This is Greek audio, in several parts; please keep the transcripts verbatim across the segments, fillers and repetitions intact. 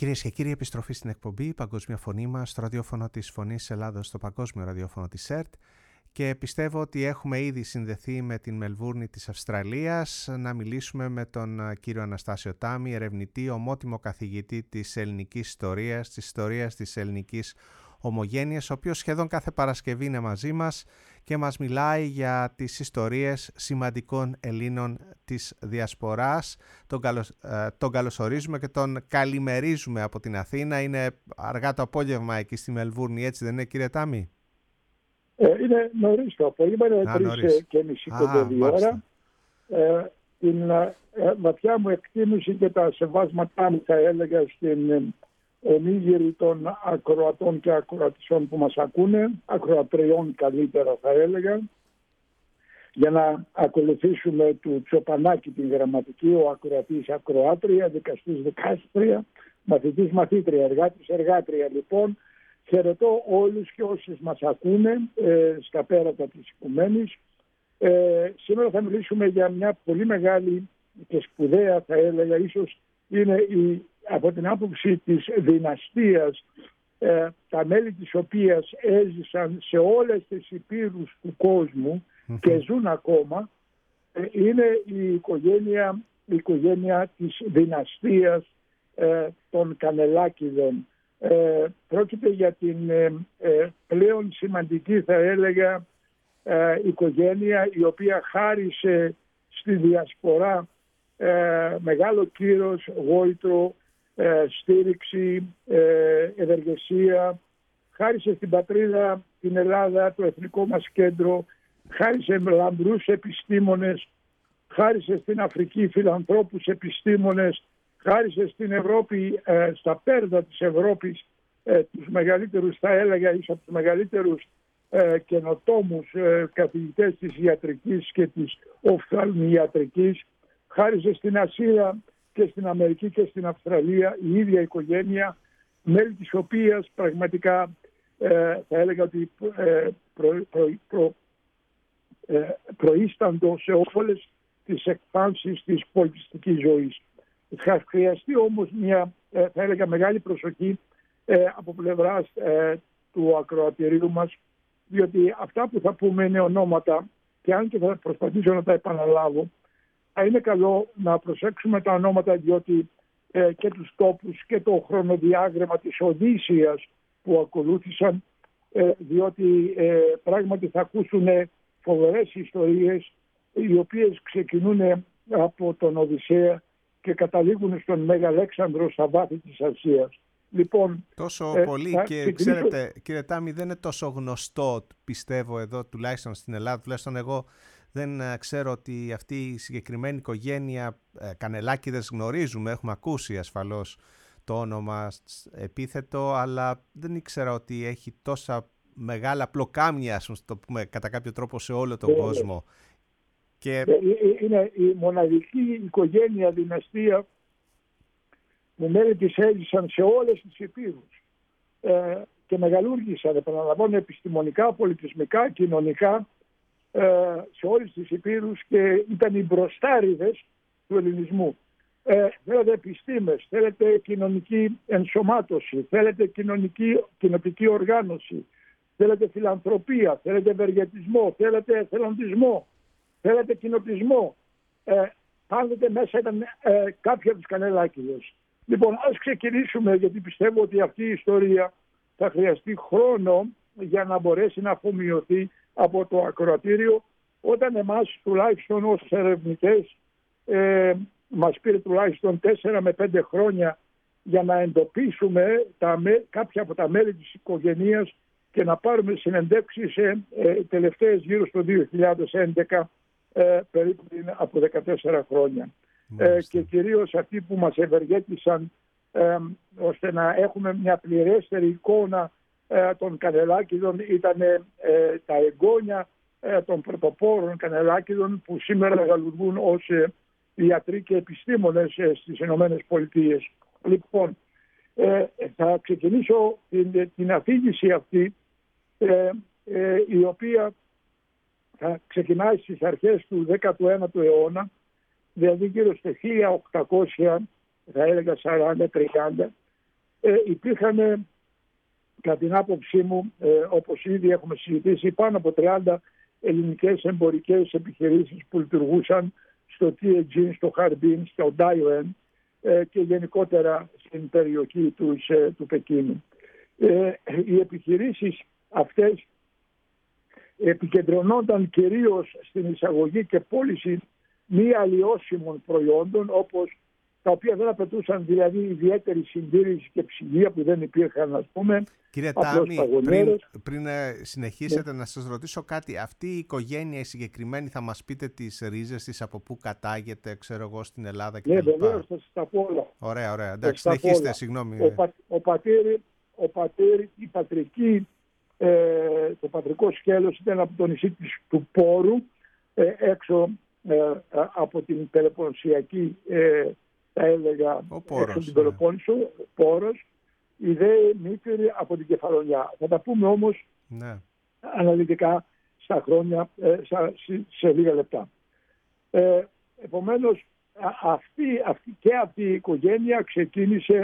Κυρίες και κύριοι, επιστροφή στην εκπομπή «Η Παγκόσμια Φωνή μας» στο ραδιόφωνο της Φωνής Ελλάδος, στο παγκόσμιο ραδιόφωνο της ΕΡΤ, και πιστεύω ότι έχουμε ήδη συνδεθεί με την Μελβούρνη της Αυστραλίας να μιλήσουμε με τον κύριο Αναστάσιο Τάμι, ερευνητή, ομότιμο καθηγητή της ελληνικής ιστορίας, της ιστορίας της ελληνικής ομογένειας, ο οποίος σχεδόν κάθε Παρασκευή είναι μαζί μας και μας μιλάει για τις ιστορίες σημαντικών Ελλήνων της Διασποράς. Τον, καλωσ... τον καλωσορίζουμε και τον καλημερίζουμε από την Αθήνα. Είναι αργά το απόγευμα εκεί στη Μελβούρνη, έτσι δεν είναι, κύριε Τάμι? Ε, είναι νωρίς το απόγευμα, είναι τρεις και μισή πέντε ώρα. Ε, την ε, βαθιά μου εκτίμηση και τα σεβάσματά μου, θα έλεγα, στην ομίγυρη των ακροατών και ακροατησών που μας ακούνε, ακροατριών καλύτερα θα έλεγα, για να ακολουθήσουμε του Τσοπανάκη την γραμματική, ο ακροατής ακροάτρια, δικαστής δικάστρια, μαθητής μαθήτρια, εργάτης εργάτρια. Λοιπόν, χαιρετώ όλους και όσους μας ακούνε ε, στα πέρατα της οικουμένης. Ε, σήμερα θα μιλήσουμε για μια πολύ μεγάλη και σπουδαία, θα έλεγα, ίσως είναι η, από την άποψη της δυναστείας, ε, τα μέλη της οποίας έζησαν σε όλες τις υπήρους του κόσμου mm-hmm. και ζουν ακόμα, ε, είναι η οικογένεια, η οικογένεια της δυναστείας ε, των Κανελάκηδων. Ε, πρόκειται για την ε, ε, πλέον σημαντική, θα έλεγα, ε, οικογένεια, η οποία χάρισε στη Διασπορά ε, μεγάλο κύρος, γόητρο, ε, στήριξη, ε, ευεργεσία. Χάρισε στην πατρίδα, την Ελλάδα, το εθνικό μας κέντρο, χάρισε λαμπρούς επιστήμονες, χάρισε στην Αφρική φιλανθρώπους επιστήμονες, χάρισε στην Ευρώπη, ε, στα πέρδα της Ευρώπης, ε, τους μεγαλύτερους, θα έλεγα, ίσως από τους μεγαλύτερους ε, καινοτόμους ε, καθηγητές της ιατρικής και της οφθαλμιατρικής. Χάρισε στην Ασία και στην Αμερική και στην Αυστραλία η ίδια οικογένεια, μέλη της οποίας πραγματικά ε, θα έλεγα ότι ε, προ, προ, προ, ε, προείσταντο σε όλες τις εκφάνσεις της πολιτιστικής ζωής. Θα χρειαστεί όμως μια, θα έλεγα, μεγάλη προσοχή ε, από πλευράς ε, του ακροατηρίου μας, διότι αυτά που θα πούμε είναι ονόματα, και αν και θα προσπαθήσω να τα επαναλάβω, θα είναι καλό να προσέξουμε τα ονόματα, διότι ε, και τους τόπους και το χρονοδιάγραμμα της Οδύσσειας που ακολούθησαν, ε, διότι ε, πράγματι θα ακούσουν φοβερές ιστορίες, οι οποίες ξεκινούν από τον Οδυσσέα και καταλήγουν στον Μέγα Αλέξανδρο στα βάθη της Ασίας. Λοιπόν, τόσο ε, πολύ και ξεκινήσω... ξέρετε, κύριε Τάμι, δεν είναι τόσο γνωστό, πιστεύω, εδώ τουλάχιστον στην Ελλάδα, τουλάχιστον εγώ δεν ξέρω ότι αυτή η συγκεκριμένη οικογένεια, ε, Κανελάκηδες, γνωρίζουμε, έχουμε ακούσει ασφαλώς το όνομα επίθετο, αλλά δεν ήξερα ότι έχει τόσα μεγάλα πλοκάμια, ας το πούμε, κατά κάποιο τρόπο σε όλο τον ε, κόσμο. Και... είναι η μοναδική οικογένεια, δυναστεία, που μέλη της έζησαν σε όλες τις υπήρους ε, και μεγαλούργησαν, επαναλαμβάνω, επιστημονικά, πολιτισμικά, κοινωνικά, ε, σε όλες τις υπήρους, και ήταν οι μπροστάριδες του ελληνισμού. Ε, θέλετε επιστήμες, θέλετε κοινωνική ενσωμάτωση, θέλετε κοινωνική, κοινοτική οργάνωση, θέλετε φιλανθρωπία, θέλετε ευεργετισμό, θέλετε εθελοντισμό, θέλετε κοινοτισμό. Ε, πάντοτε μέσα ήταν ε, κάποιοι από τους Κανελάκηδες. Λοιπόν, ας ξεκινήσουμε, γιατί πιστεύω ότι αυτή η ιστορία θα χρειαστεί χρόνο για να μπορέσει να αφομοιωθεί από το ακροατήριο, όταν εμάς, τουλάχιστον ως ερευνητές, ε, μας πήρε τουλάχιστον τέσσερα με πέντε χρόνια για να εντοπίσουμε τα, κάποια από τα μέλη της οικογένειας και να πάρουμε συνεντεύξεις σε ε, τελευταίες γύρω στο δύο χιλιάδες έντεκα, ε, περίπου από δεκατέσσερα χρόνια. Ε, και κυρίως αυτοί που μας ευεργέτησαν ε, ώστε να έχουμε μια πληρέστερη εικόνα ε, των Κανελάκηδων ήταν ε, τα εγγόνια ε, των πρωτοπόρων Κανελάκηδων, που σήμερα μεγαλουργούν ως ε, ιατροί και επιστήμονες ε, στις Ηνωμένες Πολιτείες. Λοιπόν, ε, θα ξεκινήσω την, την αφήγηση αυτή, ε, ε, η οποία θα ξεκινάει στις αρχές του δέκατου ένατου αιώνα, δηλαδή γύρω στο χίλια οκτακόσια, θα έλεγα σαράντα τριάντα, ε, υπήρχαν, κατά την άποψή μου, ε, όπως ήδη έχουμε συζητήσει, πάνω από τριάντα ελληνικές εμπορικές επιχειρήσεις που λειτουργούσαν στο τι έιτς τζι, στο Χαρμπίν, στο Ντάιουεν ε, και γενικότερα στην περιοχή του, ε, του Πεκίνου. Ε, οι επιχειρήσεις αυτές επικεντρωνόταν κυρίως στην εισαγωγή και πώληση μη αλλοιώσιμων προϊόντων, όπως τα οποία δεν απαιτούσαν δηλαδή ιδιαίτερη συντήρηση και ψυγεία που δεν υπήρχαν, ας πούμε. Κύριε Τάμι, πριν, πριν συνεχίσετε, ναι, να σας ρωτήσω κάτι. Αυτή η οικογένεια η συγκεκριμένη, θα μας πείτε τις ρίζες της, από πού κατάγεται, ξέρω εγώ, στην Ελλάδα κτλ. Ναι, βεβαίως, θα σας τα πω όλα. Ωραία, ωραία. Εντάξει, συνεχίστε, συγγνώμη. Ο, πα, ο, πατήρ, ο πατήρ, η πατρική, ε, το πατρικό σκέλος ήταν από το νησί της, του Πόρου, ε, έξω ε, από την Πελοποννησιακή, ε, θα έλεγα, ο Πόρος, έξω την Πελοπόννησο, ναι. Πόρος, η δε μήτρη από την Κεφαλονιά. Θα τα πούμε όμως, ναι, αναλυτικά στα χρόνια, ε, σε, σε λίγα λεπτά. Ε, επομένως, αυτή, αυτή, και αυτή η οικογένεια ξεκίνησε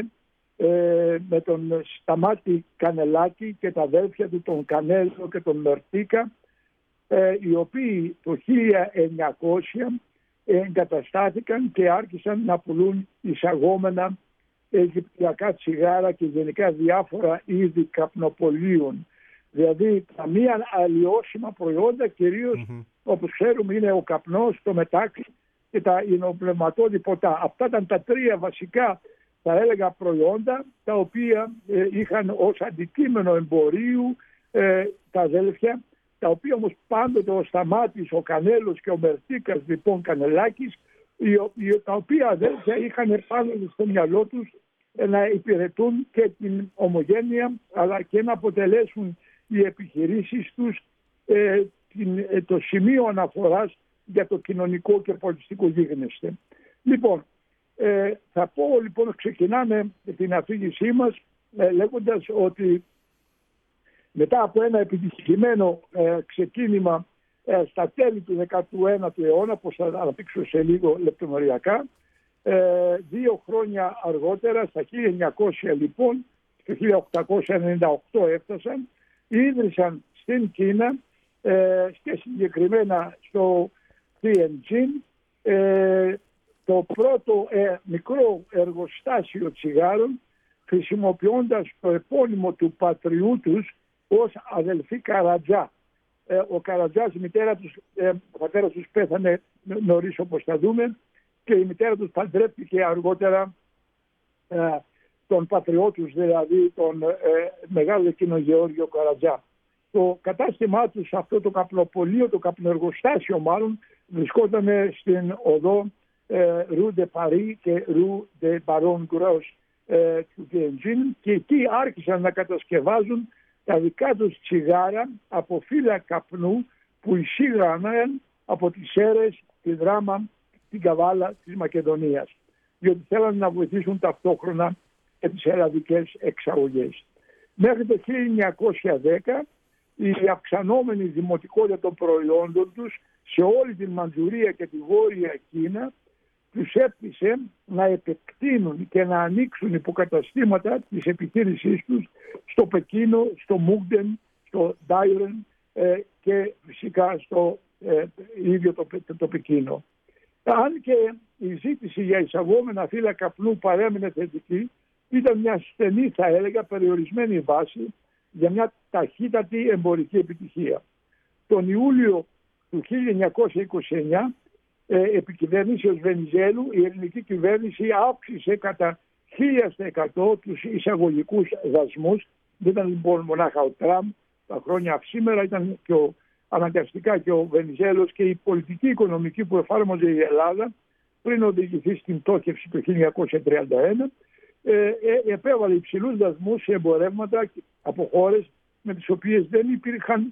ε, με τον Σταμάτη Κανελάκη και τα αδέρφια του, τον Κανέλο και τον Μερτίκα, ε, οι οποίοι το χίλια εννιακόσια εγκαταστάθηκαν και άρχισαν να πουλούν εισαγόμενα αιγυπτιακά τσιγάρα και γενικά διάφορα είδη καπνοπολίων. Δηλαδή τα μη αλλοιώσιμα προϊόντα, κυρίως mm-hmm. όπως ξέρουμε είναι ο καπνός, το μετάξι και τα υνοπνευματώδη ποτά. Αυτά ήταν τα τρία βασικά, θα έλεγα, προϊόντα τα οποία ε, είχαν ως αντικείμενο εμπορίου ε, τα αδέλφια, τα οποία όμως πάντοτε ο Σταμάτης, ο Κανέλος και ο Μερτίκας, λοιπόν Κανελάκης, τα οποία αδέλφια είχαν πάνω στο μυαλό τους να υπηρετούν και την ομογένεια, αλλά και να αποτελέσουν οι επιχειρήσεις τους ε, την, ε, το σημείο αναφοράς για το κοινωνικό και πολιτιστικό γίγνεσθε. Λοιπόν, ε, θα πω λοιπόν, ξεκινάμε την αφήγησή μας ε, λέγοντας ότι μετά από ένα επιτυχημένο ε, ξεκίνημα ε, στα τέλη του δέκατου ένατου αιώνα, όπως θα αναπτύξω σε λίγο λεπτομεριακά, ε, δύο χρόνια αργότερα, στα χίλια εννιακόσια λοιπόν, το χίλια οκτακόσια ενενήντα οκτώ έφτασαν, ίδρυσαν στην Κίνα ε, και συγκεκριμένα στο τι εν τζι ε, το πρώτο ε, μικρό εργοστάσιο τσιγάρων, χρησιμοποιώντας το επώνυμο του πατριού τους ως αδελφοί Καρατζά. Ε, ο Καρατζάς, η μητέρα τους, ε, ο πατέρας τους πέθανε νωρίς όπως θα δούμε και η μητέρα τους παντρεύτηκε αργότερα ε, τον πατριό τους, δηλαδή τον ε, μεγάλο εκείνο Γεώργιο Καρατζά. Το κατάστημά τους, αυτό το καπνοπολείο, το καπνοεργοστάσιο μάλλον, βρισκόταν στην οδό ε, Rue de Paris και Rue de Baron Gros ε, του τι εν τζι και εκεί άρχισαν να κατασκευάζουν τα δικά τους τσιγάρα από φύλλα καπνού που εισήγαναν από τις Σέρρες, τη Δράμα, την Καβάλα της Μακεδονίας, διότι θέλαν να βοηθήσουν ταυτόχρονα και τις ελλαδικές εξαγωγές. Μέχρι το χίλια εννιακόσια δέκα η αυξανόμενη δημοτικότητα των προϊόντων τους σε όλη την Μαντζουρία και τη Βόρεια Κίνα τους έπεισε να επεκτείνουν και να ανοίξουν υποκαταστήματα της επιχείρησής τους στο Πεκίνο, στο Μούγκτεν, στο Ντάιρεν ε, και φυσικά στο ε, ίδιο το, το, το Πεκίνο. Αν και η ζήτηση για εισαγόμενα φύλλα καπνού παρέμεινε θετική, ήταν μια στενή, θα έλεγα, περιορισμένη βάση για μια ταχύτατη εμπορική επιτυχία. Τον Ιούλιο του χίλια εννιακόσια είκοσι εννιά, ε, επικυβέρνησης Βενιζέλου, η ελληνική κυβέρνηση αύξησε κατά χίλια τοις εκατό τους εισαγωγικούς δασμούς. Δεν ήταν λοιπόν μονάχα ο Τραμπ τα χρόνια σήμερα, ήταν και ο, αναγκαστικά και ο Βενιζέλος και η πολιτική οικονομική που εφάρμοζε η Ελλάδα πριν οδηγηθεί στην πτώχευση το χίλια εννιακόσια τριάντα ένα, ε, ε, επέβαλε υψηλούς δασμούς σε εμπορεύματα από χώρες με τις οποίες δεν υπήρχαν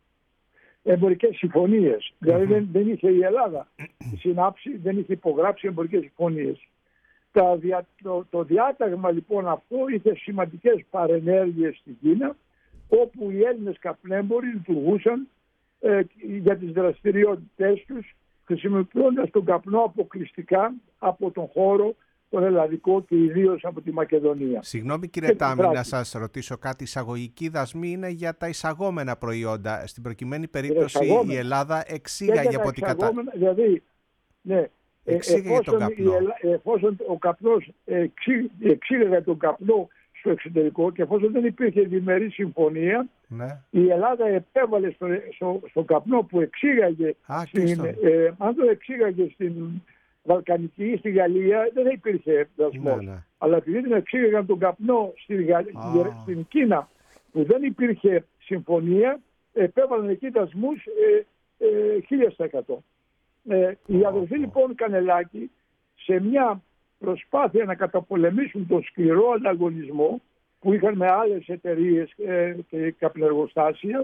εμπορικές συμφωνίες. Mm-hmm. Δηλαδή δεν, δεν είχε η Ελλάδα συνάψει, δεν είχε υπογράψει εμπορικές συμφωνίες. Τα δια, το, το διάταγμα λοιπόν αυτό είχε σημαντικές παρενέργειες στην Κίνα, όπου οι Έλληνες καπνέμποροι λειτουργούσαν ε, για τις δραστηριότητές τους, χρησιμοποιώντας τον καπνό αποκλειστικά από τον χώρο τον ελλαδικό και ιδίως από τη Μακεδονία. Συγγνώμη κύριε Τάμι, να σας ρωτήσω κάτι. Εισαγωγική δασμή είναι για τα εισαγόμενα προϊόντα. Στην προκειμένη περίπτωση η Ελλάδα εξήγαγε από την κατάσταση. Δηλαδή, ναι, εξήγαγε τον καπνό. Εφόσον ο καπνός εξήγαγε τον καπνό στο εξωτερικό και εφόσον δεν υπήρχε διμερή συμφωνία, ναι, η Ελλάδα επέβαλε στο, στο, στο καπνό που εξήγαγε, Α, στην, ε, αν το εξήγαγε στην Βαλκανική ή στη Γαλλία, δεν υπήρχε δασμός. Ναι, ναι. Αλλά επειδή την εξήγαγαν τον καπνό στην, ah. στην Κίνα, που δεν υπήρχε συμφωνία, επέβαλαν εκεί δασμούς χίλια τοις εκατό. Ε, οι αδελφοί oh. λοιπόν Κανελάκη, σε μια προσπάθεια να καταπολεμήσουν τον σκληρό ανταγωνισμό που είχαν με άλλες εταιρείες ε, και καπνεργοστάσια,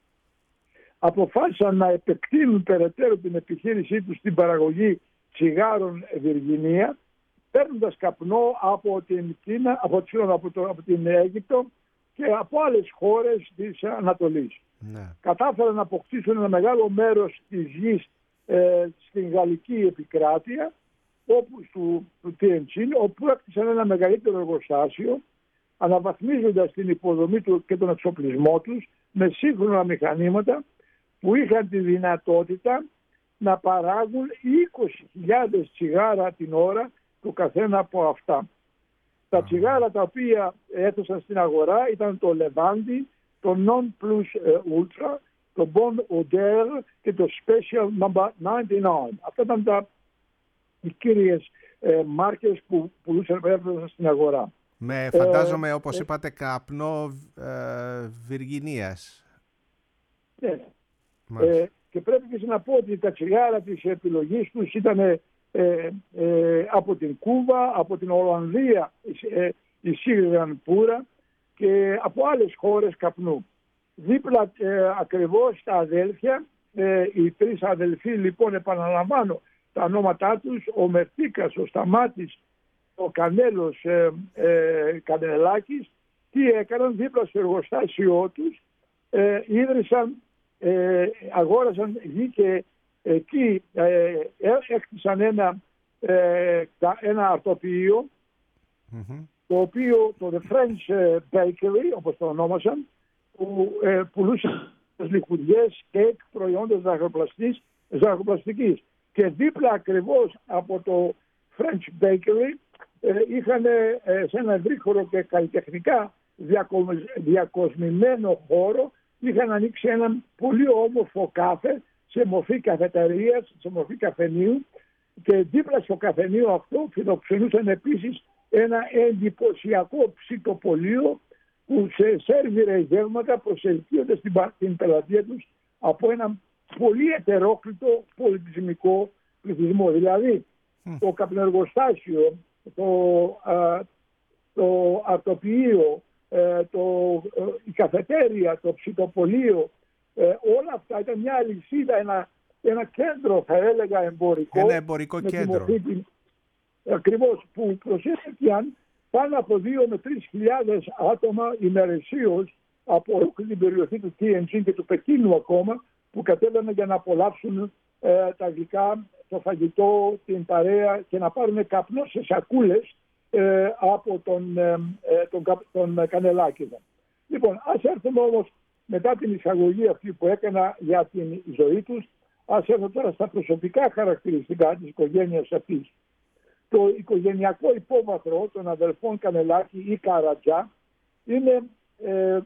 αποφάσισαν να επεκτείνουν περαιτέρω την επιχείρησή τους στην παραγωγή τσιγάρων Βιργινία, παίρνοντας καπνό από την Κίνα, από, από, το, από την Αίγυπτο και από άλλες χώρες της Ανατολής. Ναι. Κατάφεραν να αποκτήσουν ένα μεγάλο μέρος της γης ε, στην γαλλική επικράτεια, όπου του, του Τιεντσίν, όπου έκτισαν ένα μεγαλύτερο εργοστάσιο, αναβαθμίζοντας την υποδομή του και τον εξοπλισμό τους με σύγχρονα μηχανήματα που είχαν τη δυνατότητα να παράγουν είκοσι χιλιάδες τσιγάρα την ώρα το καθένα από αυτά. Τα τσιγάρα τα οποία έθεσαν στην αγορά ήταν το Levandi, το Non Plus Ultra, το Bon Odeur και το Special Number ενενήντα εννιά. Αυτά ήταν τα οι κύριες ε, μάρκες που πουλούσαν στην αγορά. Με φαντάζομαι, ε, όπως ε, είπατε, καπνό ε, Βιργινίας. Ναι. Ε, και πρέπει και να πω ότι τα τσιγάρα της επιλογής τους ήταν ε, ε, από την Κούβα, από την Ολλανδία ε, εισήγαγαν πουρα και από άλλες χώρες καπνού. Δίπλα ε, ακριβώς τα αδέλφια, ε, οι τρεις αδελφοί λοιπόν, επαναλαμβάνω τα ονόματά τους, ο Μερτίκας, ο Σταμάτης, ο Κανέλος ε, ε, Κανελάκης, τι έκαναν δίπλα στο εργοστάσιό τους, ε, ίδρυσαν, ε, αγόρασαν γη και εκεί ε, έκτισαν ένα, ε, ένα αρτοποιείο, mm-hmm. το οποίο το The French Bakery, όπως το ονόμασαν, που ε, πουλούσαν λιχουδιές, κέικ, προϊόντα ζαχαροπλαστικής. Και δίπλα ακριβώς από το French Bakery ε, είχαν ε, σε ένα ευρύχωρο και καλλιτεχνικά διακοσμημένο χώρο, είχαν ανοίξει έναν πολύ όμορφο κάφε σε μορφή καφεταρίας, σε μορφή καφενείου, και δίπλα στο καφενείο αυτό φιλοξενούσαν επίσης ένα εντυπωσιακό ψητοπολείο που σε σέρβιρε γεύματα προσελκύοντας την, την πελατεία τους από ένα πολύ ετερόκλητο πολιτισμικό πληθυσμό. Δηλαδή mm. το καπνεργοστάσιο, το, α, το αρτοποιείο, ε, το, ε, η καφετέρια, το ψητοπολείο, ε, όλα αυτά ήταν μια αλυσίδα, ένα, ένα κέντρο, θα έλεγα, εμπορικό. Ένα εμπορικό κέντρο. Την, ακριβώς, που προσέφεραν πάνω από δύο με τρεις χιλιάδες άτομα ημερησίως από όλη την περιοχή του Τιεντσίν και του Πεκίνου ακόμα, που κατέβαιναν για να απολαύσουν ε, τα γλυκά, το φαγητό, την παρέα και να πάρουν καπνό σε σακούλες ε, από τον, ε, τον, τον Κανελάκηδα. Λοιπόν, ας έρθουμε όμως μετά την εισαγωγή αυτή που έκανα για την ζωή τους, ας έρθω τώρα στα προσωπικά χαρακτηριστικά της οικογένειας αυτής. Το οικογενειακό υπόβαθρο των αδελφών Κανελάκη ή Καρατζά είναι ε,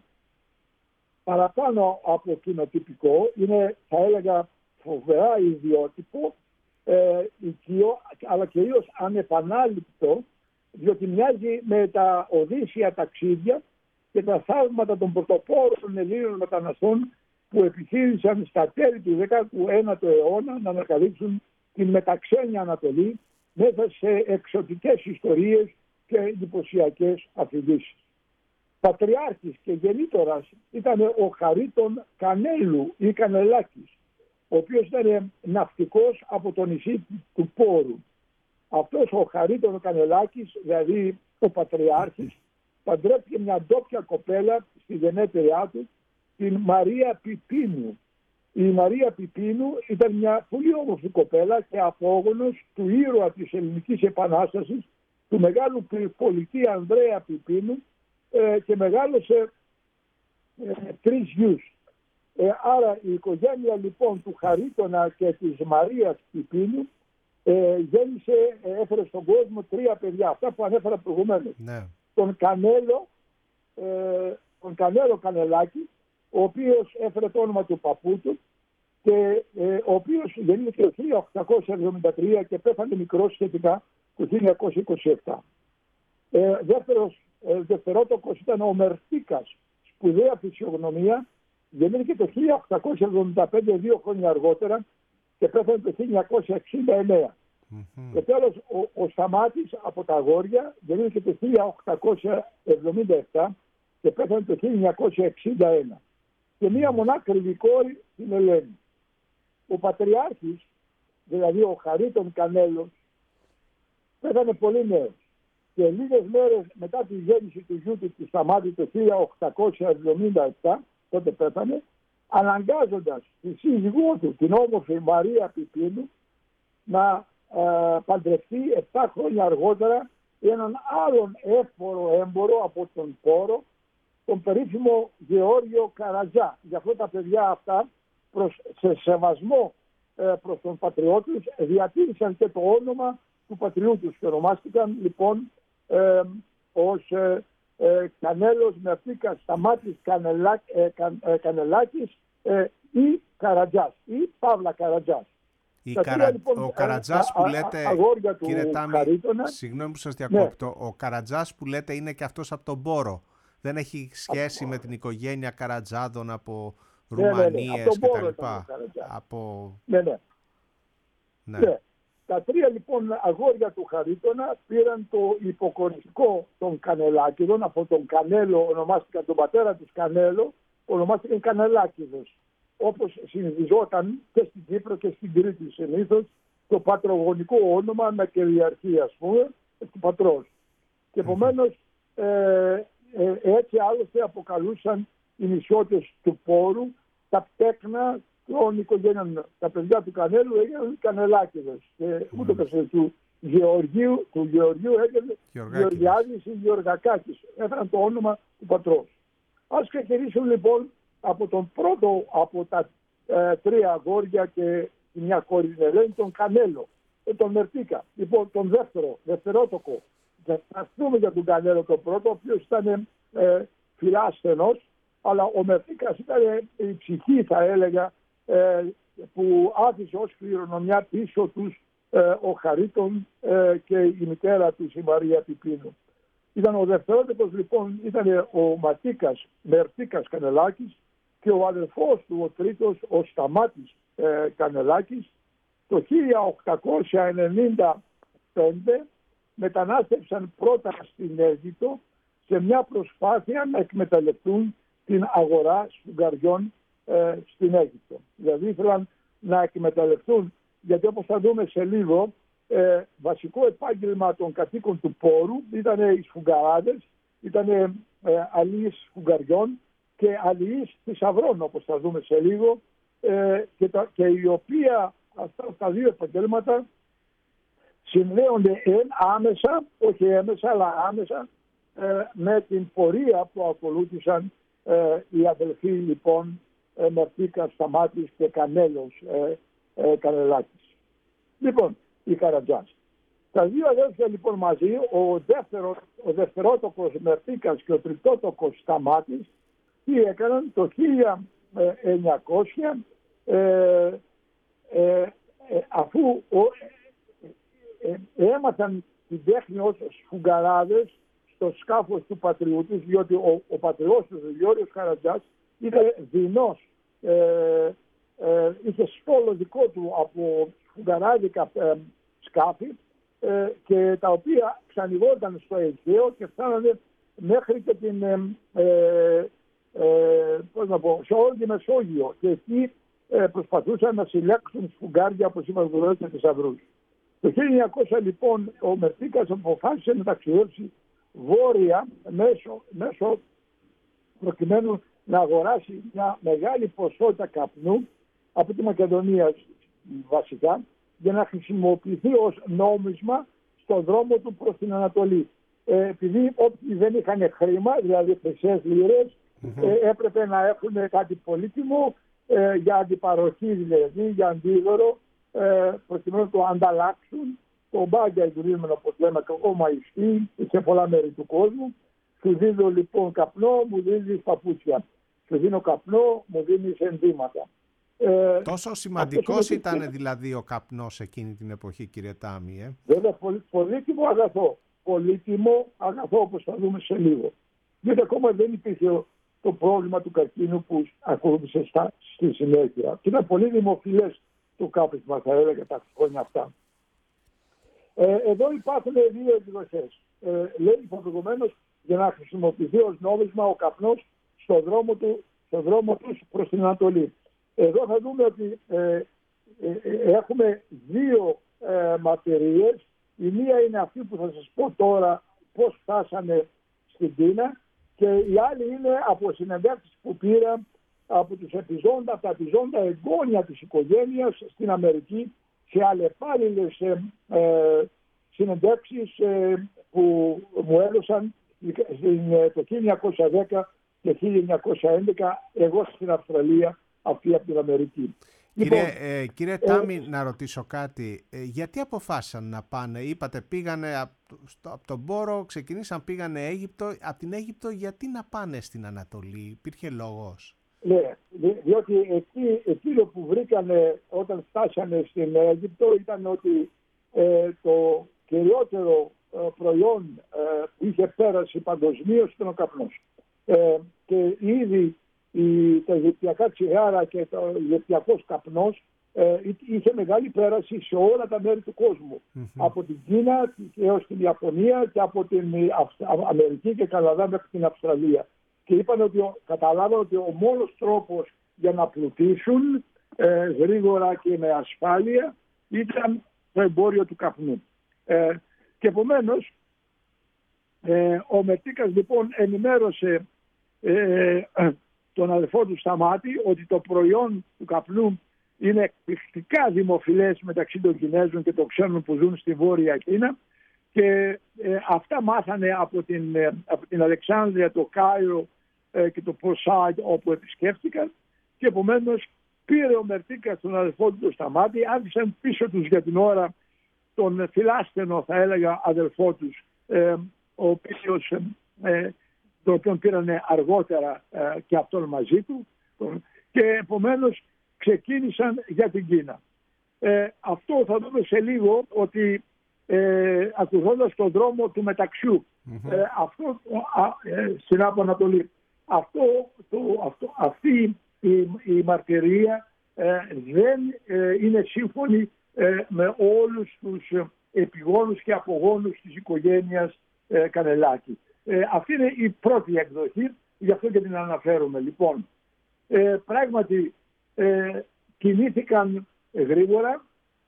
παραπάνω από κοινοτυπικό, είναι, θα έλεγα, φοβερά ιδιότυπο, ε, οικείο, αλλά κυρίως ανεπανάληπτο, διότι μοιάζει με τα οδύσσια ταξίδια και τα θαύματα των πρωτοπόρων Ελλήνων μεταναστών που επιχείρησαν στα τέλη του δέκατου ένατου αιώνα να ανακαλύψουν την μεταξένια Ανατολή μέσα σε εξωτικές ιστορίες και εντυπωσιακές αφηγήσεις. Πατριάρχης και γεννήτορας ήταν ο Χαρίτων Κανέλου ή Κανελάκης, ο οποίος ήταν ναυτικός από το νησί του Πόρου. Αυτός ο Χαρίτων Κανελάκης, δηλαδή ο Πατριάρχης, παντρεύτηκε μια ντόπια κοπέλα στη γενέτειριά του, την Μαρία Πιπίνου. Η Μαρία Πιπίνου ήταν μια πολύ όμορφη κοπέλα και απόγονος του ήρωα της Ελληνικής Επανάστασης, του μεγάλου πολιτή Ανδρέα Πιπίνου ε, και μεγάλωσε ε, τρεις γιους. Ε, άρα η οικογένεια λοιπόν του Χαρίτωνα και της Μαρίας Πιπίνου ε, γέννησε, ε, έφερε στον κόσμο τρία παιδιά, αυτά που ανέφερα προηγουμένως. Ναι. Τον Κανέλο, ε, τον Κανέλο Κανελάκη, ο οποίος έφερε το όνομα του παππού του και ε, ο οποίος γεννήθηκε το χίλια οκτακόσια εβδομήντα τρία και πέθανε μικρός σχετικά το χίλια εννιακόσια είκοσι επτά. Ε, δεύτερος, ε, δευτερότοκος ήταν ο Μερτίκας, σπουδαία φυσιογνωμία, γεννήθηκε το χίλια οκτακόσια εβδομήντα πέντε, δύο χρόνια αργότερα και πέθανε το χίλια εννιακόσια εξήντα εννέα. Mm-hmm. Και τέλος ο, ο Σταμάτης από τα Αγόρια γεννήθηκε το χίλια οκτακόσια εβδομήντα επτά και πέθανε το χίλια εννιακόσια εξήντα ένα. Και μία μονάκριβη κόρη την Ελένη. Ο Πατριάρχης, δηλαδή ο Χαρίτων Κανέλος, πέθανε πολύ νέος. Και λίγες μέρες μετά τη γέννηση του γιού του του Σταμάτη το χίλια οκτακόσια εβδομήντα επτά, τότε πέθανε, αναγκάζοντας τη σύζυγό του, την όμορφη Μαρία Πιπίνου, να ε, παντρευτεί επτά χρόνια αργότερα έναν άλλον εύπορο έμπορο από τον Πόρο, τον περίφημο Γεώργιο Καρατζά. Γι' αυτό τα παιδιά αυτά, προς, σε σεβασμό ε, προς τον πατριό τους, διατήρησαν και το όνομα του πατριού τους και ονομάστηκαν λοιπόν ε, ως ε, ε, Κανέλος Μερτίκας Σταμάτης Κανελά, ε, κα, ε, Κανελάκης ε, ή Καρατζάς ή Παύλα Καρατζάς. Η Καρα... λοιπόν, ο Καρατζάς που λέτε, α, κύριε Τάμι, συγγνώμη που σας διακόπτω, ναι. Ο Καρατζάς που λέτε είναι και αυτός από τον Πόρο. Δεν έχει σχέση από... με την οικογένεια Καρατζάδων από Ρουμανίες ναι, ναι, ναι. κτλ. Από... Ναι, ναι. Ναι. ναι. Τα τρία λοιπόν αγόρια του Χαρίτωνα πήραν το υποκοριστικό των Κανελάκηδων. Από τον Κανέλο ονομάστηκαν, τον πατέρα τους Κανέλο, ονομάστηκαν Κανελάκηδες. Όπως συνηθιζόταν και στην Κύπρο και στην Κρήτη συνήθως το πατρογονικό όνομα με κυριαρχία, ας πούμε, του πατρός. Και επομένως ε, ε, έτσι άλλωστε αποκαλούσαν οι νησιώτες του Πόρου τα τέκνα των οικογένειων. Τα παιδιά του Κανέλου έγιναν Κανελάκηδες. Και ούτε mm. του Γεωργίου, του Γεωργίου έγινε Γεωργιάδης ή Γεωργακάκης. Έφεραν το όνομα του πατρός. Ας ξεκινήσουμε λοιπόν από τον πρώτο από τα ε, τρία αγόρια και μια κόρη την Ελένη, τον Κανέλο, ε, τον Μερτίκα. Λοιπόν, τον δεύτερο, δευτερότοκο. Θα πούμε για τον Κανέλο τον πρώτο, ο οποίος ήταν ε, φιλάσθενος, αλλά ο Μερτίκας ήταν ε, η ψυχή, θα έλεγα, ε, που άφησε ως κληρονομιά πίσω τους ε, ο Χαρίτων ε, και η μητέρα του, η Μαρία Πιπίνου. Ήταν ο δευτερότοκος, λοιπόν, ήταν ο Ματίκας Μερτίκας Κανελάκης και ο αδερφός του, ο τρίτος, ο Σταμάτης ε, Κανελάκης, το χίλια οκτακόσια ενενήντα πέντε μετανάστευσαν πρώτα στην Αίγυπτο σε μια προσπάθεια να εκμεταλλευτούν την αγορά σφουγγαριών ε, στην Αίγυπτο. Δηλαδή ήθελαν να εκμεταλλευτούν, γιατί όπως θα δούμε σε λίγο, ε, βασικό επάγγελμα των κατοίκων του Πόρου ήταν οι σφουγγαράδες, ήταν ε, αλίες σφουγγαριών και αλληλείς θησαυρών, όπως θα δούμε σε λίγο, ε, και, τα, και η οποία αυτά τα δύο επαγγέλματα συνδέονται εν άμεσα, όχι έμεσα, αλλά άμεσα ε, με την πορεία που ακολούθησαν ε, οι αδελφοί λοιπόν ε, Μερτίκας, Σταμάτης και Κανέλος ε, ε, Κανελάκης. Λοιπόν, η Καρατζάς. Τα δύο αδέλφια λοιπόν μαζί, ο, δεύτερο, ο δευτερότοκος Μερτίκας και ο τριτότοκος Σταμάτης, τι έκαναν το χίλια εννιακόσια ε, ε, ε, αφού ο, ε, ε, έμαθαν την τέχνη ως σφουγγαράδες στο σκάφος του πατριού τους, διότι ο, ο πατριός του, ο Γιώργος Καρατζάς, ήταν δεινός, ε, ε, είχε στόλο δικό του από σφουγγαράδικα ε, σκάφη ε, και τα οποία ξανηγόταν στο Αιγαίο και φτάνανε μέχρι και την ε, ε, Ε, πώς να πω, σε όλη τη Μεσόγειο, και εκεί ε, προσπαθούσαν να συλλέξουν σφουγγάρια, όπως είπαμε, βουλές και θησαυρούς. Το χίλια εννιακόσια λοιπόν ο Μερτίκας αποφάσισε να ταξιδέψει βόρεια μέσω, μέσω προκειμένου να αγοράσει μια μεγάλη ποσότητα καπνού από τη Μακεδονία βασικά, για να χρησιμοποιηθεί ως νόμισμα στον δρόμο του προς την Ανατολή. Ε, επειδή όποιοι δεν είχαν χρήμα, δηλαδή χρυσές λίρες, mm-hmm. ε, έπρεπε να έχουν κάτι πολύτιμο ε, για αντιπαροχή, δηλαδή για αντίδωρο, ε, προκειμένου να το ανταλλάξουν. Το μπάγκια εγκρίνουμε, όπως λέμε, ακόμα ισχύει σε πολλά μέρη του κόσμου. Σου δίνω λοιπόν καπνό, μου δίνεις παπούτσια. Σου δίνω καπνό, μου δίνεις ενδύματα. Ε, Τόσο σημαντικός ήταν το... δηλαδή ο καπνός εκείνη την εποχή, κύριε Τάμι. Ε? Βέβαια, πολύ, πολύτιμο αγαθό. Πολύτιμο αγαθό, όπως θα δούμε σε λίγο. Γιατί ακόμα δεν υπήρχε το πρόβλημα του καρκίνου που ακολούθησε στη συνέχεια. Και ήταν πολύ δημοφιλές το κάπνισμα, θα έλεγα, τα χρόνια αυτά. Ε, εδώ υπάρχουν δύο εκδοχές. Ε, λέει προηγουμένως, για να χρησιμοποιηθεί ως νόμισμα ο καπνός στον δρόμο του, στο δρόμο του προς την Ανατολή. Εδώ θα δούμε ότι ε, ε, ε, έχουμε δύο ε, μαρτυρίες. Η μία είναι αυτή που θα σας πω τώρα πώς φτάσανε στην Κίνα και η άλλη είναι από συνεντεύξεις που πήρα από τους επιζώντα, από τα επιζώντα εγγόνια της οικογένειας στην Αμερική σε αλλεπάλληλες ε, ε, συνεντεύξεις ε, που μου έδωσαν ε, το χίλια εννιακόσια δέκα και χίλια εννιακόσια έντεκα εγώ στην Αυστραλία, αυτή από την Αμερική. Κύριε, λοιπόν, ε, κύριε Τάμι, ε, να ρωτήσω κάτι. Ε, γιατί αποφάσισαν να πάνε, είπατε πήγανε από απ τον Πόρο, ξεκινήσαν, πήγανε Αίγυπτο. Από την Αίγυπτο γιατί να πάνε στην Ανατολή, υπήρχε λόγος? Ναι, δι, διότι εκεί, εκείνο που βρήκανε όταν φτάσανε στην Αίγυπτο ήταν ότι ε, το κυριότερο ε, προϊόν ε, που είχε πέρασει παγκοσμίως ήταν ο καπνός. Ε, και ήδη η, τα αιγυπτιακά τσιγάρα και το αιγυπτιακός καπνός ε, είχε μεγάλη πέραση σε όλα τα μέρη του κόσμου. Mm-hmm. Από την Κίνα έως την Ιαπωνία και από την Αμερική και Καναδά μέχρι την Αυστραλία. Και είπαν ότι, καταλάβαν ότι ο μόνος τρόπος για να πλουτίσουν ε, γρήγορα και με ασφάλεια ήταν το εμπόριο του καπνού. Ε, και επομένως ε, ο Μερτίκας λοιπόν ενημέρωσε ε, τον αδελφό του Σταμάτη ότι το προϊόν του καπνού είναι εκπληκτικά δημοφιλές μεταξύ των Κινέζων και των ξένων που ζουν στη Βόρεια Κίνα και ε, αυτά μάθανε από την, ε, από την Αλεξάνδρεια, το Κάιρο ε, και το Ποσάιντ όπου επισκέφτηκαν και επομένως πήρε ο Μερτίκας τον αδελφό του το Σταμάτη, άφησαν πίσω τους για την ώρα τον φιλάστενο θα έλεγα αδελφό τους ε, ο οποίος ε, τον οποίο πήρανε αργότερα ε, και αυτόν μαζί του και επομένως ξεκίνησαν για την Κίνα. Ε, αυτό θα δούμε σε λίγο ότι ε, ακολουθώντας τον δρόμο του μεταξιού mm-hmm. ε, αυτό, α, ε, στην Άπο Ανατολή αυτό, το, αυτό, αυτή η, η μαρτυρία ε, δεν ε, είναι σύμφωνη ε, με όλους τους επιγόνους και απογόνους της οικογένειας ε, Κανελάκη. Ε, αυτή είναι η πρώτη εκδοχή, γι' αυτό και την αναφέρουμε. Λοιπόν, ε, πράγματι ε, κινήθηκαν γρήγορα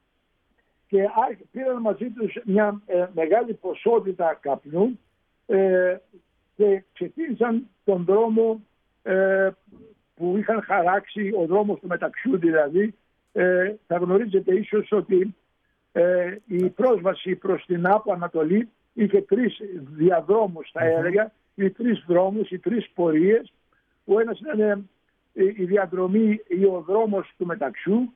και πήραν μαζί τους μια ε, μεγάλη ποσότητα καπνού ε, και ξεκίνησαν τον δρόμο ε, που είχαν χαράξει, ο δρόμος του μεταξιού δηλαδή. Ε, θα γνωρίζετε ίσως ότι ε, η πρόσβαση προς την Άπο Ανατολή είχε τρεις διαδρόμους θα έλεγα, οι τρεις δρόμους, οι τρεις πορείες. Ο ένας ήταν η διαδρομή ή ο δρόμος του μεταξιού,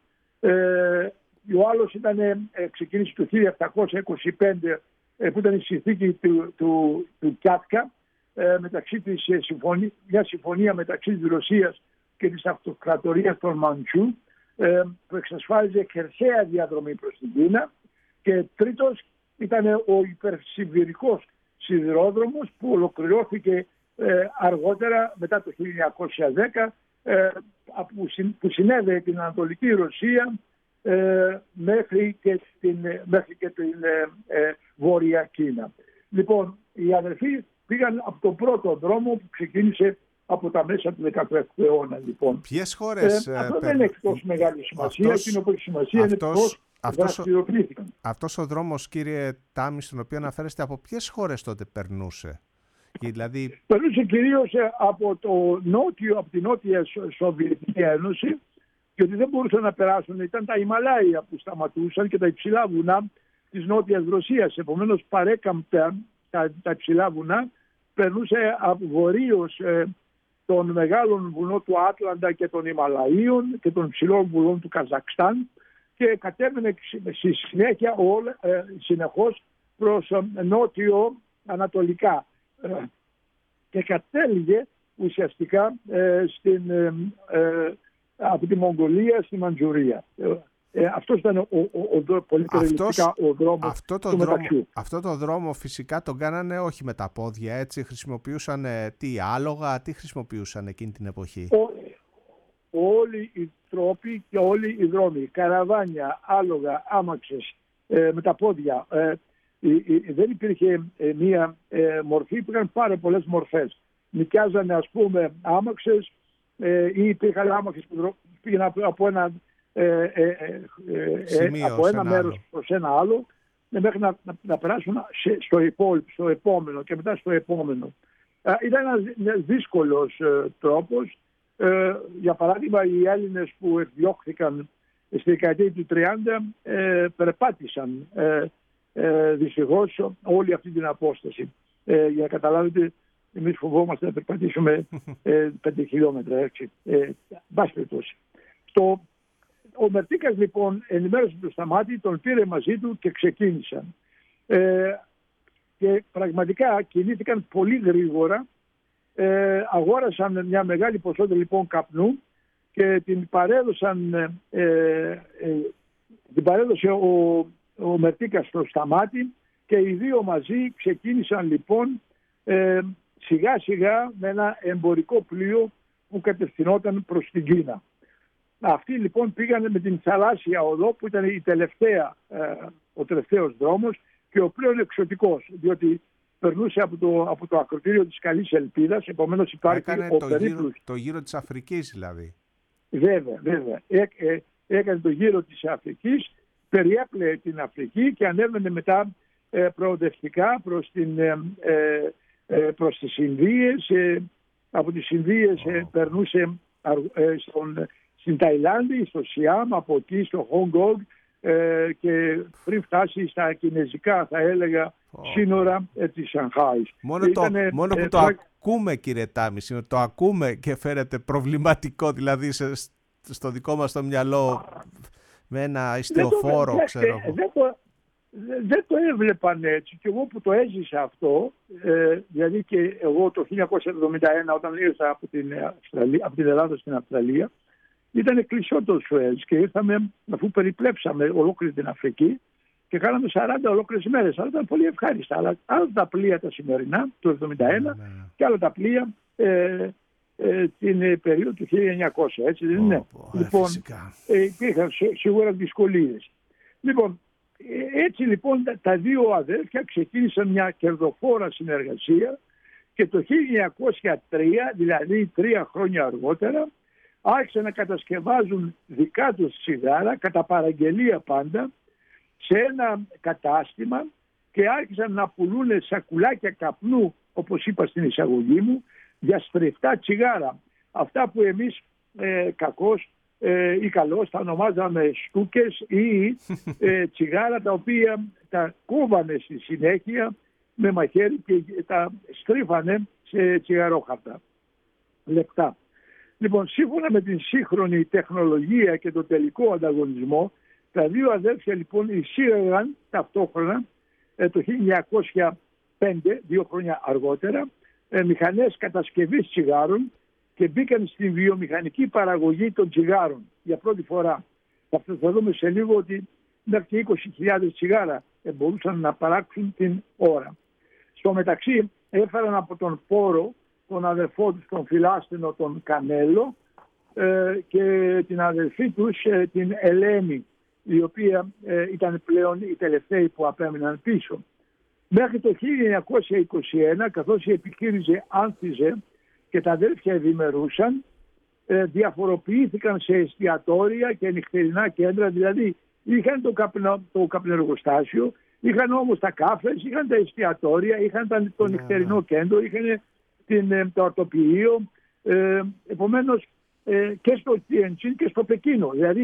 ε, ο άλλος ήταν, ε, ξεκίνησε το χίλια επτακόσια είκοσι πέντε ε, που ήταν η συνθήκη του, του, του Κιάτκα, ε, μεταξύ της, ε, συμφωνία, μια συμφωνία μεταξύ της Ρωσίας και της αυτοκρατορίας των Μαντσού ε, που εξασφάλιζε χερσαία διαδρομή προς την Κίνα και τρίτος ήταν ο υπερσιβηρικός σιδηρόδρομος που ολοκληρώθηκε ε, αργότερα μετά το χίλια εννιακόσια δέκα ε, που, συν, που συνέδεε την Ανατολική Ρωσία ε, μέχρι, και την, μέχρι και την ε, ε, Βόρεια Κίνα. Λοιπόν, οι αδερφοί πήγαν από τον πρώτο δρόμο που ξεκίνησε από τα μέσα του δεκαπέμπτου αιώνα. Λοιπόν. Ποιες χώρες... Ε, αυτό δεν έχει τόσο μεγάλη σημασία. Εκείνο που έχει σημασία αυτός... είναι πώς αυτός, αυτός ο δρόμος, κύριε Τάμι, στον οποίο αναφέρεστε, από ποιες χώρες τότε περνούσε? Δηλαδή... Περνούσε κυρίως από, το νότιο, από την νότια Σοβιετική Ένωση και ότι δεν μπορούσαν να περάσουν. Ήταν τα Ιμαλάια που σταματούσαν και τα υψηλά βουνά της Νότιας Ρωσίας. Επομένως παρέκαμπτα τα, τα υψηλά βουνά, περνούσε από βορείως ε, των μεγάλων βουνών του Άτλαντα και των Ιμαλαίων και των ψηλών βουνών του Καζακστάν και κατέβαινε στη συνέχεια όλα, ε, συνεχώς προς ε, νότιο-ανατολικά ε, και κατέληγε ουσιαστικά ε, στην, ε, ε, από τη Μογγολία στη Μαντζουρία. Ε, αυτός ήταν ο, ο, ο, ο, πολύ περιληπτικά ο δρόμος αυτό το του δρόμο, μεταξιού. Αυτό το δρόμο φυσικά τον κάνανε όχι με τα πόδια, έτσι, χρησιμοποιούσαν ε, τι, άλογα, τι χρησιμοποιούσαν εκείνη την εποχή? Ό, όλοι οι τρόποι και όλοι οι δρόμοι, καραβάνια, άλογα, άμαξες, ε, με τα πόδια. Ε, ε, ε, δεν υπήρχε ε, μία ε, μορφή, υπήρχαν πάρα πολλές μορφές. Νοικιάζανε ας πούμε άμαξες ε, ή υπήρχαν άμαξες που πήγαιναν από ένα Ε, ε, ε, Σημείο, από ένα, ένα μέρος άλλο. προς ένα άλλο μέχρι να, να, να περάσουν στο, υπόλοιπο, στο επόμενο και μετά στο επόμενο. Ε, ήταν ένας δύσκολος ε, τρόπος. Ε, για παράδειγμα, οι Έλληνες που εκδιώχθηκαν στη δεκαετία του τριάντα ε, περπάτησαν ε, ε, δυστυχώς όλη αυτή την απόσταση. Ε, για να καταλάβετε, εμείς φοβόμαστε να περπατήσουμε ε, πέντε χιλιόμετρα. Έτσι. Ε, μπας περιπτώσει. Το Ο Μερτίκας λοιπόν ενημέρωσε τον Σταμάτη, τον πήρε μαζί του και ξεκίνησαν. Ε, και πραγματικά κινήθηκαν πολύ γρήγορα, ε, αγόρασαν μια μεγάλη ποσότητα λοιπόν καπνού και την παρέδωσαν, ε, ε, την παρέδωσε ο, ο Μερτίκας στον Σταμάτη και οι δύο μαζί ξεκίνησαν λοιπόν ε, σιγά σιγά με ένα εμπορικό πλοίο που κατευθυνόταν προς την Κίνα. Αυτοί λοιπόν πήγανε με την θαλάσσια οδό που ήταν η τελευταία, ε, ο τελευταίος δρόμος και ο πλέον εξωτικός, διότι περνούσε από το, από το ακροτήριο της Καλής Ελπίδας, επομένως υπάρχει Έκανε ο το περίπλους... γύρο, το γύρο της Αφρικής δηλαδή. Βέβαια, βέβαια. Έ, ε, έκανε το γύρο της Αφρικής, περιέπλεε την Αφρική και ανέβαινε μετά ε, προοδευτικά προς, την, ε, ε, προς τις Ινδίες. Ε, από τις Ινδίες ε, περνούσε ε, στον... στην Ταϊλάνδη, στο Σιάμ, από εκεί στο Χονγκ Κονγκ ε, και πριν φτάσει στα κινέζικα, θα έλεγα, oh. σύνορα ε, της Σανχάης. Μόνο, Ήτανε, το, μόνο που ε, το πρα... ακούμε, κύριε Τάμιση, το ακούμε και φέρεται προβληματικό, δηλαδή σε, στο δικό μας το μυαλό με ένα ιστιοφόρο, δεν ξέρω εγώ. Δεν το, δεν το έβλεπαν έτσι και εγώ που το έζησα αυτό, ε, δηλαδή και εγώ το χίλια εννιακόσια εβδομήντα ένα όταν ήρθα από την, Αυστραλία, από την Ελλάδα στην Αυστραλία, ήταν κλειστό το Σουέζ και ήρθαμε, αφού περιπλέψαμε ολόκληρη την Αφρική και κάναμε σαράντα ολόκληρες μέρες. Αλλά ήταν πολύ ευχάριστα. Αλλά άλλα τα πλοία τα σημερινά, το εβδομήντα ένα, ναι, ναι. και άλλα τα πλοία ε, ε, την περίοδο του χίλια εννιακόσια. Έτσι δεν είναι? Oh, λοιπόν, ε, υπήρχαν σίγουρα δυσκολίες. Λοιπόν, έτσι λοιπόν τα δύο αδέρφια ξεκίνησαν μια κερδοφόρα συνεργασία και το χίλια εννιακόσια τρία, δηλαδή τρία χρόνια αργότερα, άρχισαν να κατασκευάζουν δικά τους τσιγάρα, κατά παραγγελία πάντα, σε ένα κατάστημα και άρχισαν να πουλούν σακουλάκια καπνού, όπως είπα στην εισαγωγή μου, για στριφτά τσιγάρα. Αυτά που εμείς ε, κακώς ε, ή καλώς τα ονομάζαμε στούκες ή ε, τσιγάρα τα οποία τα κόβανε στη συνέχεια με μαχαίρι και τα στρίφανε σε τσιγαρόχαρτα. Λεπτά. Λοιπόν, σύμφωνα με την σύγχρονη τεχνολογία και το τελικό ανταγωνισμό, τα δύο αδέρφια λοιπόν εισήγαγαν ταυτόχρονα ε, το χίλια εννιακόσια πέντε, δύο χρόνια αργότερα, ε, μηχανές κατασκευής τσιγάρων και μπήκαν στην βιομηχανική παραγωγή των τσιγάρων για πρώτη φορά. Θα, θα δούμε σε λίγο ότι μέχρι και είκοσι χιλιάδες τσιγάρα ε, μπορούσαν να παράξουν την ώρα. Στο μεταξύ έφεραν από τον Πόρο τον αδερφό τους, τον Φιλάστηνο, τον Κανέλο ε, και την αδερφή τους, ε, την Ελένη, η οποία ε, ήταν πλέον οι τελευταίοι που απέμειναν πίσω. Μέχρι το χίλια εννιακόσια είκοσι ένα, καθώς η επιχείρηση άνθιζε και τα αδέρφια ευημερούσαν, ε, διαφοροποιήθηκαν σε εστιατόρια και νυχτερινά κέντρα, δηλαδή είχαν το, καπνο, το καπνεργοστάσιο, είχαν όμως τα κάφες, είχαν τα εστιατόρια, είχαν τα, το νυχτερινό κέντρο, είχαν την, το αρτοποιείο, ε, επομένως ε, και στο Τιεντσίν και στο Πεκίνο. Δηλαδή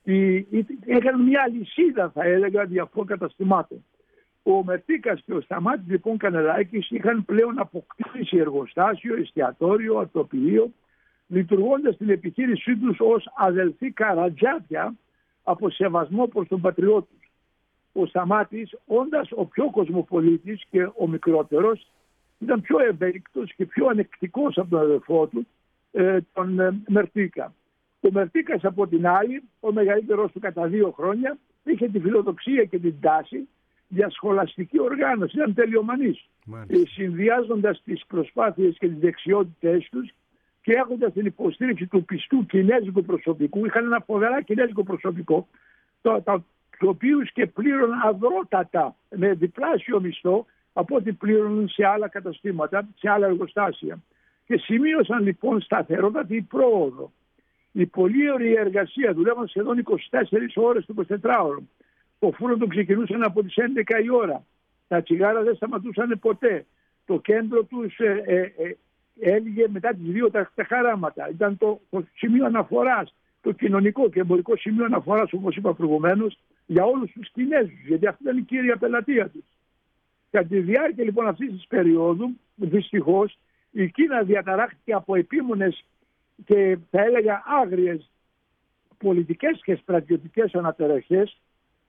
Είχαν μια λυσίδα, θα έλεγα, διαφόρων καταστημάτων. Ο Μερτίκας και ο Σταμάτης λοιπόν Κανελάκης είχαν πλέον αποκτήσει εργοστάσιο, εστιατόριο, αρτοποιείο, λειτουργώντας την επιχείρησή τους ως αδελφοί καρατζάτια από σεβασμό προς τον πατριώτη τους. Ο Σταμάτης, όντας ο πιο κοσμοπολίτης και ο μικρότερος, ήταν πιο ευέλικτος και πιο ανεκτικός από τον αδελφό του, ε, τον ε, Μερτίκα. Ο Μερτίκας από την άλλη, ο μεγαλύτερος του κατά δύο χρόνια, είχε τη φιλοδοξία και την τάση για σχολαστική οργάνωση, ήταν τελειομανής, ε, συνδυάζοντας τις προσπάθειες και τις δεξιότητες τους και έχοντας την υποστήριξη του πιστού κινέζικου προσωπικού. Είχαν ένα φοβερά κινέζικο προσωπικό, το, το, το οποίους και πλήρωναν αδρότατα με διπλάσιο μισθό από ό,τι πλήρωναν σε άλλα καταστήματα, σε άλλα εργοστάσια. Και σημείωσαν λοιπόν σταθερότατη πρόοδο. Η πολύ ωραία εργασία, δουλεύαν σχεδόν είκοσι τέσσερις ώρες το εικοσιτετράωρο. Το φούρνο τον ξεκινούσαν από τις έντεκα η ώρα. Τα τσιγάρα δεν σταματούσαν ποτέ. Το κέντρο τους ε, ε, ε, έλυγε μετά τις δύο τα, τα χαράματα. Ήταν το, το σημείο αναφοράς, το κοινωνικό και εμπορικό σημείο αναφοράς, όπως είπα προηγουμένως, για όλους τους Κινέζους, γιατί αυτή ήταν η κύρια πελατεία τους. Κατά τη διάρκεια λοιπόν αυτής της περίοδου, δυστυχώς, η Κίνα διαταράχθηκε από επίμονες και θα έλεγα άγριες πολιτικές και στρατιωτικές ανατεραχές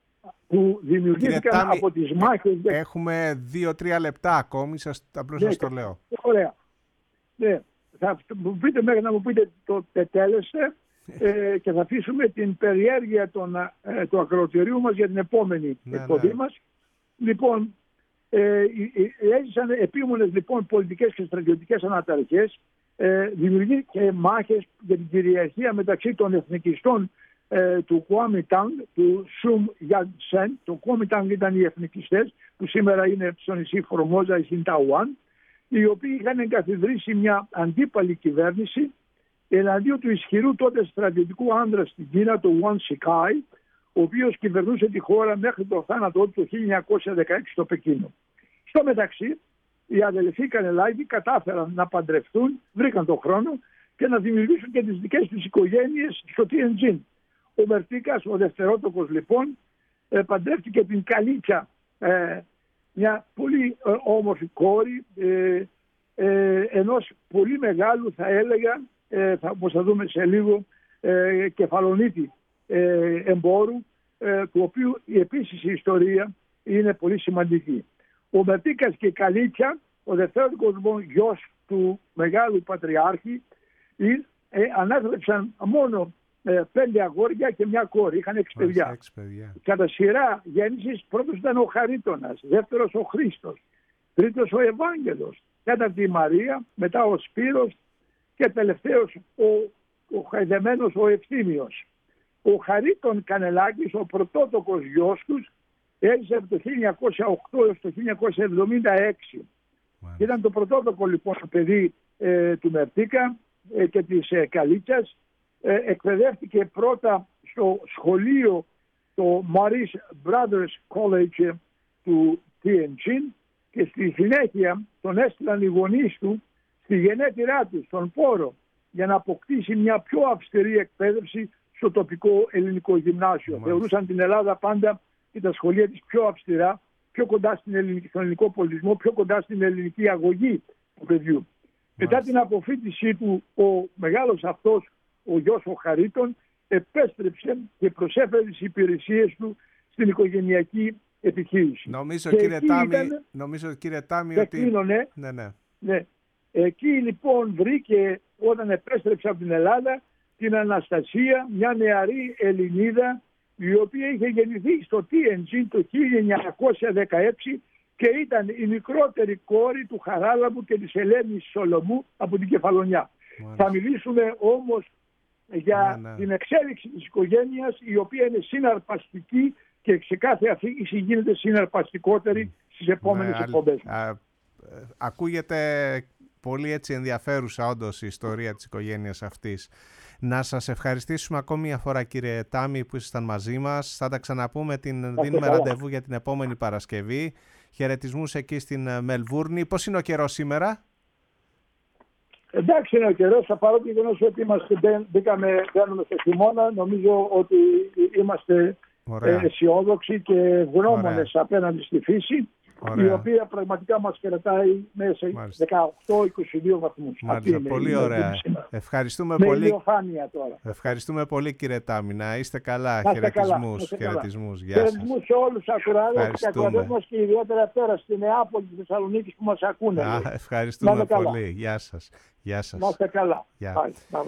που δημιουργήθηκαν Τάμι, από τις μάχες. Έχουμε δύο-τρία λεπτά ακόμη, σας, απλώς ναι, σας το λέω. Ωραία. Ναι, θα μου πείτε μέχρι να μου πείτε το τετέλεστε ε, και θα αφήσουμε την περιέργεια των, ε, του ακροατηρίου μας για την επόμενη ναι, εκπομπή ναι. μας. Λοιπόν, ε, έζησαν επίμονες λοιπόν πολιτικές και στρατιωτικές αναταραχές, ε, δημιουργήθηκε μάχες για την κυριαρχία μεταξύ των εθνικιστών ε, του Κουάμιτανγκ, του Σουμ Γιάντσεν. Το Κουάμιτανγκ ήταν οι εθνικιστές που σήμερα είναι στο νησί Φορμόζα ή στην Ταϊουάν, οι οποίοι είχαν εγκαθιδρύσει μια αντίπαλη κυβέρνηση εναντίον του ισχυρού τότε στρατιωτικού άνδρα στην Κίνα, του Ουαν Σικάι, ο οποίος κυβερνούσε τη χώρα μέχρι το θάνατό του το χίλια εννιακόσια δεκαέξι στο Πεκίνο. Στο μεταξύ, οι αδελφοί Κανελάκη κατάφεραν να παντρευτούν, βρήκαν τον χρόνο και να δημιουργήσουν και τις δικές τους οικογένειες στο Τιεντζίν. Ο Μερτίκας, ο δευτερότοκος λοιπόν, παντρεύτηκε την Καλίτια, ε, μια πολύ ε, όμορφη κόρη ε, ε, ενός πολύ μεγάλου, θα έλεγα, ε, θα, όπως θα δούμε σε λίγο, ε, κεφαλονίτη ε, εμπόρου, ε, του οποίου επίσης η ιστορία είναι πολύ σημαντική. Ο Μερτίκας και η Καλίτια, ο δευτερότοκος γιος του μεγάλου πατριάρχη, ε, ε, ανάθρεψαν μόνο ε, πέντε αγόρια και μια κόρη. Είχαν έξι παιδιά. παιδιά. Κατά σειρά γέννησης, πρώτος ήταν ο Χαρίτωνας, δεύτερος ο Χρήστος, τρίτος ο Ευάγγελος, τέταρτη η Μαρία, μετά ο Σπύρος και τελευταίος ο, ο χαϊδεμένος ο Ευθύμιος. Ο Χαρίτων Κανελάκης, ο πρωτότοκος γιος τους, έζησε από το χίλια εννιακόσια οκτώ έως το χίλια εννιακόσια εβδομήντα έξι. Wow. Ήταν το πρωτότοκο λοιπόν παιδί ε, του Μερτίκα ε, και της ε, Καλίτσας. Ε, εκπαιδεύτηκε πρώτα στο σχολείο, το Maurice Brothers College του Tianjin, και στη συνέχεια τον έστειλαν οι γονείς του στη γενέτειρά του, στον Πόρο, για να αποκτήσει μια πιο αυστηρή εκπαίδευση στο τοπικό ελληνικό γυμνάσιο. Wow. Θεωρούσαν την Ελλάδα πάντα και τα σχολεία της πιο αυστηρά, πιο κοντά στην ελληνική, στον ελληνικό πολιτισμό, πιο κοντά στην ελληνική αγωγή του παιδιού. Wow. Μετά την αποφύτισή του, ο μεγάλος αυτός, ο γιος ο Χαρίτων, επέστρεψε και προσέφερε τις υπηρεσίες του στην οικογενειακή επιχείρηση. Νομίζω, κύριε Τάμι, ήταν, νομίζω, κύριε Τάμι ότι... Κλείνωνε, ναι, ναι. Ναι. Εκεί λοιπόν βρήκε, όταν επέστρεψε από την Ελλάδα, την Αναστασία, μια νεαρή Ελληνίδα, η οποία είχε γεννηθεί στο Τιεντζίν το χίλια εννιακόσια δεκαέξι και ήταν η μικρότερη κόρη του Χαράλαμπου και της Ελένης Σολομού από την Κεφαλονιά. Μάλιστα. Θα μιλήσουμε όμως για ναι, ναι. την εξέλιξη της οικογένειας, η οποία είναι συναρπαστική και σε κάθε αφήγηση γίνεται συναρπαστικότερη στις επόμενες ναι, εκπομπές. Α, α, ακούγεται πολύ έτσι ενδιαφέρουσα όντως η ιστορία της οικογένειας αυτής. Να σας ευχαριστήσουμε ακόμη μια φορά, κύριε Τάμι, που ήσασταν μαζί μας. Θα τα ξαναπούμε, την Ά, δίνουμε καλά. ραντεβού για την επόμενη Παρασκευή. Χαιρετισμούς εκεί στην Μελβούρνη. Πώς είναι ο καιρός σήμερα? Εντάξει είναι ο καιρός, παρά το γεγονός ότι είμαστε, μπήκαμε, μπαίνουμε στο χειμώνα, νομίζω ότι είμαστε ε, αισιόδοξοι και γνώμονες απέναντι στη φύση. Ωραία. Η οποία πραγματικά μας κρατάει μέσα δεκαοκτώ με είκοσι δύο βαθμούς. Μάλιστα, πολύ είναι, ωραία. Ευχαριστούμε με πολύ. ηλιοφάνεια τώρα. Ευχαριστούμε πολύ κύριε Τάμι. Να είστε καλά. Χαιρετισμούς. Χαιρετισμούς. Γεια σας. Χαιρετισμούς σε όλους τους ακροατές και ακροατές μας και ιδιαίτερα τώρα στη Νεάπολη της Θεσσαλονίκης που μας ακούνε. Α, ευχαριστούμε πολύ. Γεια σας. Γεια σας. Να είστε καλά. Γεια.